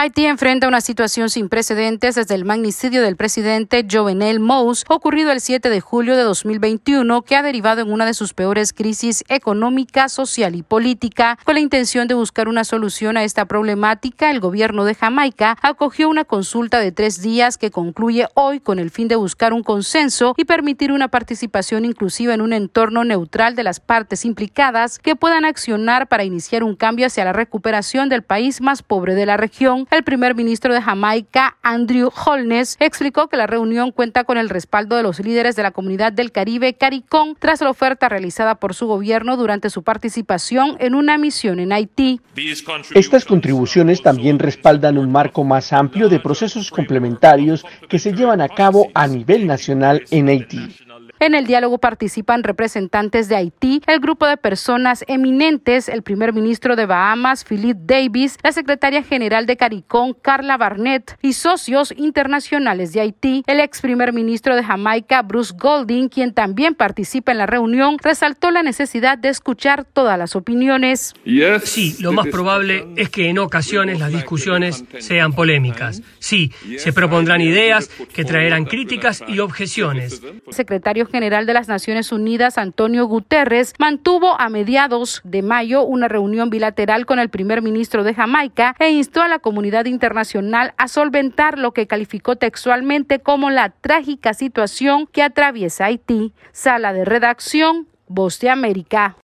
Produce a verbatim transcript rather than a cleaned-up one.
Haití enfrenta una situación sin precedentes desde el magnicidio del presidente Jovenel Moïse, ocurrido el siete de julio de dos mil veintiuno, que ha derivado en una de sus peores crisis económica, social y política. Con la intención de buscar una solución a esta problemática, el gobierno de Jamaica acogió una consulta de tres días que concluye hoy con el fin de buscar un consenso y permitir una participación inclusiva en un entorno neutral de las partes implicadas que puedan accionar para iniciar un cambio hacia la recuperación del país más pobre de la región. El primer ministro de Jamaica, Andrew Holness, explicó que la reunión cuenta con el respaldo de los líderes de la comunidad del Caribe, CARICOM, tras la oferta realizada por su gobierno durante su participación en una misión en Haití. Estas contribuciones también respaldan un marco más amplio de procesos complementarios que se llevan a cabo a nivel nacional en Haití. En el diálogo participan representantes de Haití, el grupo de personas eminentes, el primer ministro de Bahamas, Philip Davis, la secretaria general de CARICOM, Carla Barnett, y socios internacionales de Haití. El ex primer ministro de Jamaica, Bruce Golding, quien también participa en la reunión, resaltó la necesidad de escuchar todas las opiniones. Sí, lo más probable es que en ocasiones las discusiones sean polémicas. Sí, se propondrán ideas que traerán críticas y objeciones. El secretario general de las Naciones Unidas, Antonio Guterres, mantuvo a mediados de mayo una reunión bilateral con el primer ministro de Jamaica e instó a la comunidad internacional a solventar lo que calificó textualmente como la trágica situación que atraviesa Haití. Sala de redacción, Voz de América.